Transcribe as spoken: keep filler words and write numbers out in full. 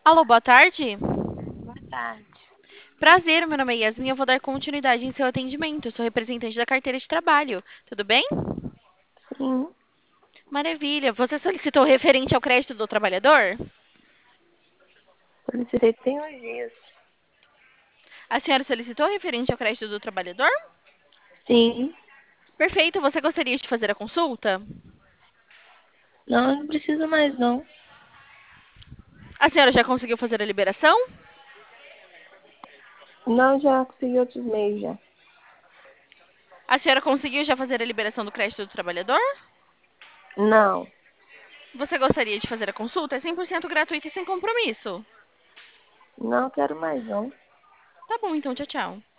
Alô, boa tarde. Boa tarde. Prazer, meu nome é Yasmin. Eu vou dar continuidade em seu atendimento. Eu sou representante da carteira de trabalho. Tudo bem? Sim, Maravilha. Você solicitou referente ao crédito do trabalhador? solicitei tem uns dias. A senhora solicitou referente ao crédito do trabalhador? Sim, Perfeito. Você gostaria de fazer a consulta? não, não precisa mais não. A senhora já conseguiu fazer a liberação? Não, já consegui outros meios já. A senhora conseguiu já fazer a liberação do crédito do trabalhador? Não, Você gostaria de fazer a consulta? É cem por cento gratuito e sem compromisso. não quero mais não. Tá bom, então, tchau, tchau.